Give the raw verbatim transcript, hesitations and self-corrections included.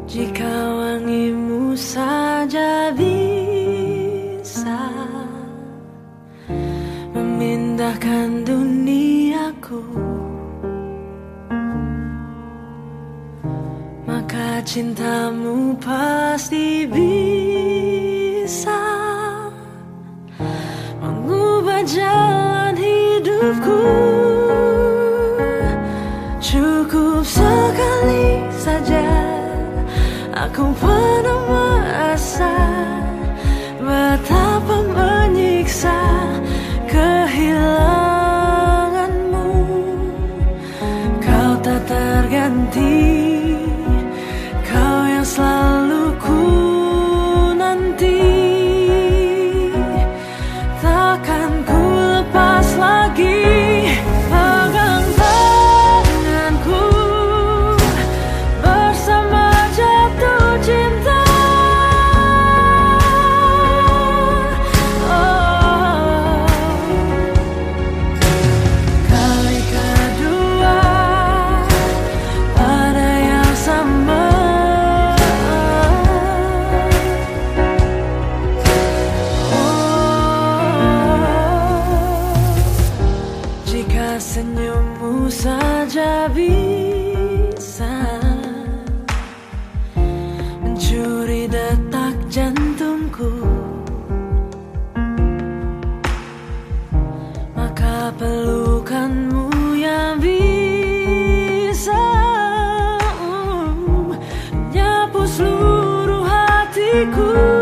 Jika wangimu saja bisa memindahkan duniaku, maka cintamu pasti bisa mengubah jalan hidupku. Cukup sekali saja aku pernah merasa betapa menyiksa kehilanganmu. Kau tak terganti, kau yang selalu ku nanti. Takkan ku lepas lagi pegang tanganku bersama jatuh cinta. Oh, kali kedua pada yang sama. Jika senyummu saja bisa mencuri detak jantungku, maka pelukanmu yang bisa uh, menyapu seluruh hatiku.